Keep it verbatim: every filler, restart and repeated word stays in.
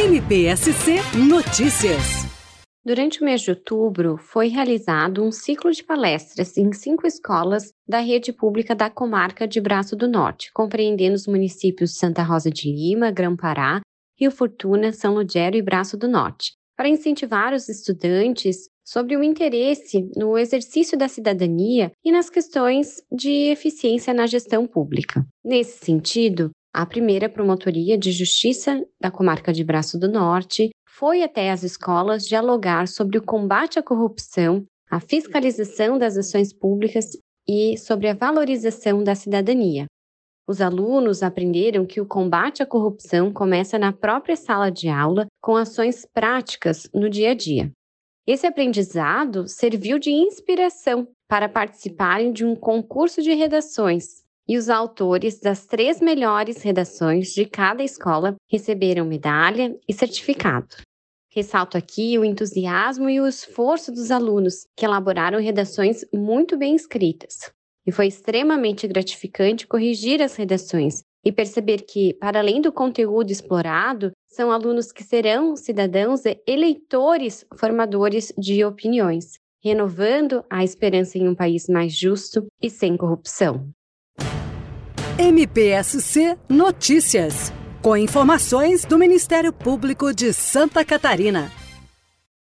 M P S C Notícias. Durante o mês de outubro, foi realizado um ciclo de palestras em cinco escolas da rede pública da comarca de Braço do Norte, compreendendo os municípios de Santa Rosa de Lima, Grão-Pará, Rio Fortuna, São Ludgero e Braço do Norte, para incentivar os estudantes sobre o interesse no exercício da cidadania e nas questões de eficiência na gestão pública. Nesse sentido, a primeira Promotoria de Justiça da comarca de Braço do Norte foi até as escolas dialogar sobre o combate à corrupção, a fiscalização das ações públicas e sobre a valorização da cidadania. Os alunos aprenderam que o combate à corrupção começa na própria sala de aula, com ações práticas no dia a dia. Esse aprendizado serviu de inspiração para participarem de um concurso de redações, e os autores das três melhores redações de cada escola receberam medalha e certificado. Ressalto aqui o entusiasmo e o esforço dos alunos, que elaboraram redações muito bem escritas. E foi extremamente gratificante corrigir as redações e perceber que, para além do conteúdo explorado, são alunos que serão cidadãos e eleitores formadores de opiniões, renovando a esperança em um país mais justo e sem corrupção. M P S C Notícias, com informações do Ministério Público de Santa Catarina.